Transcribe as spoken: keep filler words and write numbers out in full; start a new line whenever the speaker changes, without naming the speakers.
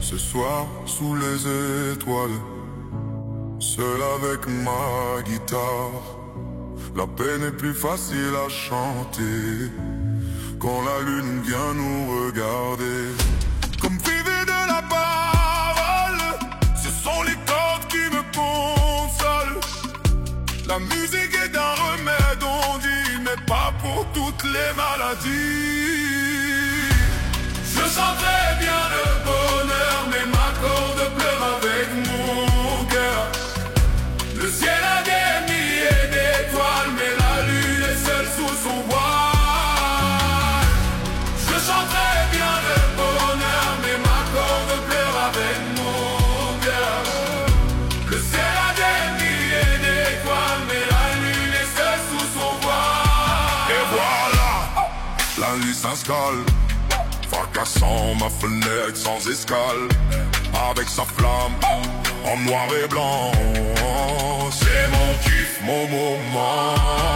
Ce soir, sous les étoiles, seul avec ma guitare, la peine est plus facile à chanter quand la lune vient nous regarder. Comme privé de la parole, ce sont les cordes qui me consolent. La musique est un remède, on dit, mais pas pour toutes les maladies. Je chanterai bien le bonheur, mais ma corde pleure avec mon cœur. Le ciel a des milliers d'étoiles, mais la lune est seule sous son voile. Je chanterai bien le bonheur, mais ma corde pleure avec mon cœur. Le ciel a des milliers d'étoiles, mais la lune est seule sous son voile. Et voilà, la nuit s'installe, fracassant ma fenêtre sans escale, avec sa flamme en noir et blanc. C'est mon kiff, mon moment.